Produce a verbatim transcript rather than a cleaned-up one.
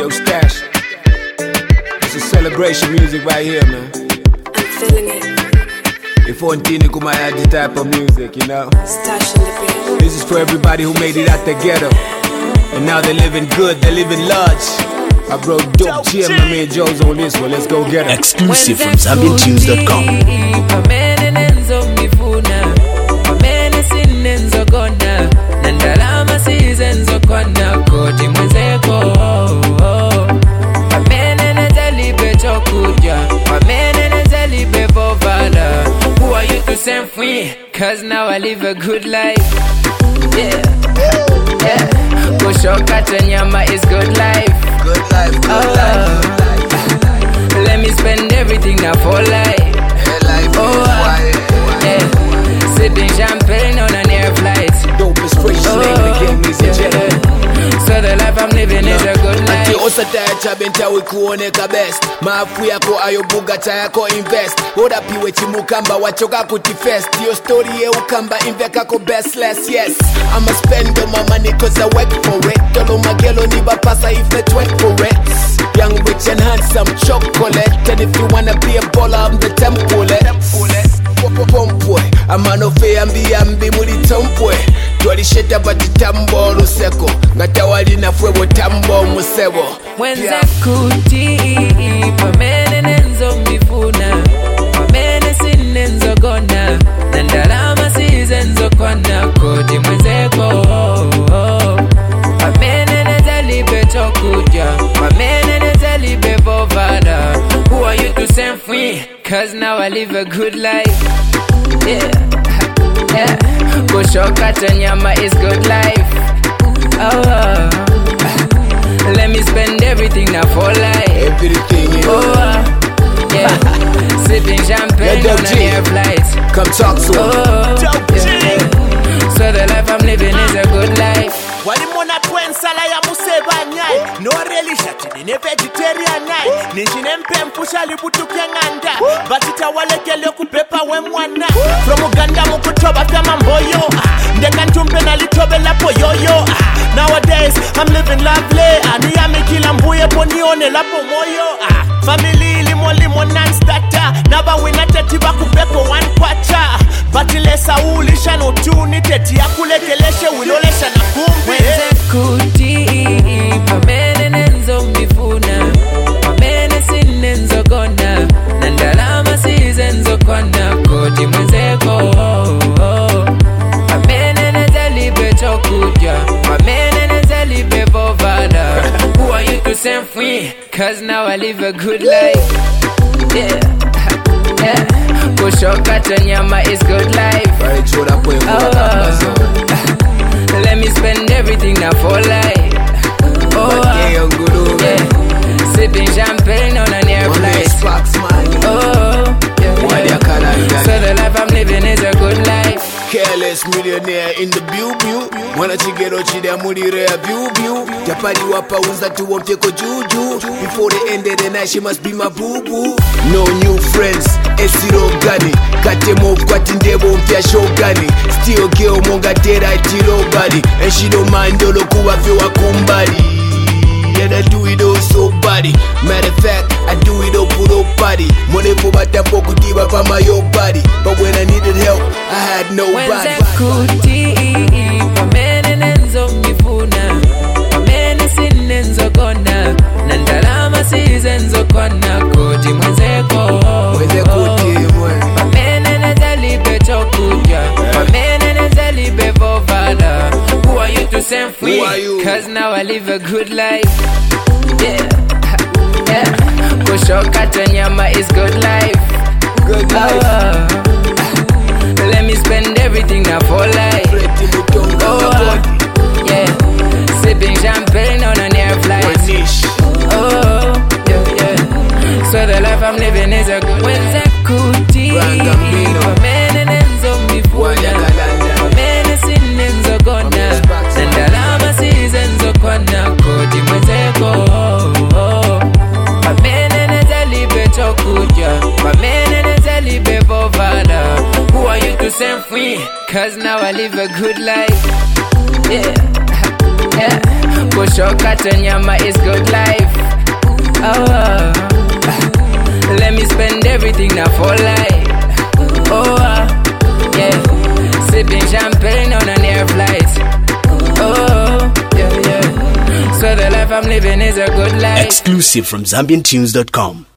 Yo, Stash. This is celebration music right here, man. I'm feeling it. If Fontini Kuma had this type of music, you know. Stash in the beat. This is for everybody who made it out the ghetto. And now they're living good, they're living large. I bro Dope Jim, my man Joe's on this one, let's go get him. Exclusive from Zambian Tunes dot com. Who are you to send free? Cause now I live a good life. Yeah, yeah. Kushokata nyama is good life. Good life, good oh, life, good life. Let me spend everything now for life. Yeah, life oh, uh, yeah. Sipping champagne on an air flight. Dope is free, oh, name of the game, ladies and gentlemen. So the life I'm living is a good life. Ati osataya chabenta wikuoneka best. Maafu yako ayobuga tayako invest. Oda piwe chimukamba wachoka kutifest. Yo story ye ukamba invekako best less, yes. I'ma spend all my money cause I work for it. Tolo magelo niba pasa if not work for it. Young, rich and handsome, chocolate. And if you wanna be a baller, I'm the template. Pompwe, amano fe ambi ambi muri tompwe. Twali sheta bati tambo luseko. Ngatawali na fwebo tambo musebo. Wenza kuti, pamene nenzo mifuna. Pamene sinenzo gona. Nandalama sizenzo kona. Kodi mwenzeko. Pamene nezalibe chokuja. Pamene nezalibe bovada. Who are you to send free? Cause now I live a good life. Yeah, yeah. Kushokata nyama is good life. Oh, uh, let me spend everything now for life. Everything, yeah. Oh, uh, yeah. Sipping champagne yeah, on an air flight. Come talk to oh, yeah, yeah. So the life I'm living is a good life. Walimona twensala ya museba nyai. No really shati ne vegetarian nyai. Ninjine mpe mpusha libutuke nganda. Batita walekele kupepa we mwana. From Uganda mukutoba fya mamboyo. Ndeka ntumpe na litobe la poyoyo. Nowadays I'm living lovely. Aniyami kila mbuye ponione la pomoyo. Family limo limo non-starter. Naba wina teti bakupeko one kwacha. Batilesa ulisha no tuni teti ya kulekeleshe wilolesha na kumbi. Wenze kuti, pamene nenzo mifuna. Pamene sinenzo gona. Nandalama sizenzo kona. Kodi mwenzeko. Pamene nezalibe chokuja. Pamene nezalibe bovada. Who are you to send free? Cause now I live a good life. Yeah, yeah. Kushokata nyama is good life. Oh, uh, let me spend everything now for life. Oh, uh, yeah. Sipping champagne on an air flight. Oh, yeah, yeah. So the life I'm living is a good life. Careless millionaire in the view. Mwana chigero chida muri rea view view. Japadi wapa unza tu wamteko juju. Before the end of the night she must be my boo boo. No new friends, esiro gani. Katemo kwati ndebo mpya show gani. Still girl monga tera tiro body. And she don't mind olo kuwa fiwa kumbali. And I do it all so body. Matter of fact, I do it all put up body. Money for my tempo could give up on my own body. But when I needed help, I had nobody. Wenze kuti, pamene nenzo mifuna. Pamene sinenzo gona. Nandalama sizenzo kona. Kodi mwenzeko. Wenze kuti mwe. Pamene nezalibe chokuja. Pamene nezalibe bovada. Who are you to send free? Who are you? Cause now I live a good life. Yeah, yeah. Kushokata nyama is good life. Good life. Oh, uh, let me spend everything now for life. Oh, uh, yeah. Sipping champagne on an air flight. Oh, yeah, yeah. So the life I'm living is a good. Wenze kuti, pamene nenzo mifuna. Pamene sinenzo gona. Nandalama sizenzo kona. Kodi mwenzeko. Pamene nezalibe chokuja. Pamene nezalibe bovada. Who are you to send free? Cause now I live a good life. Yeah, yeah. kushoka tenyama is good life. Oh, uh, let me spend everything now for life. Oh, uh, yeah, sipping champagne on an air flight. Oh, yeah, yeah. So the life I'm living is a good life. Exclusive from Zambian Tunes dot com.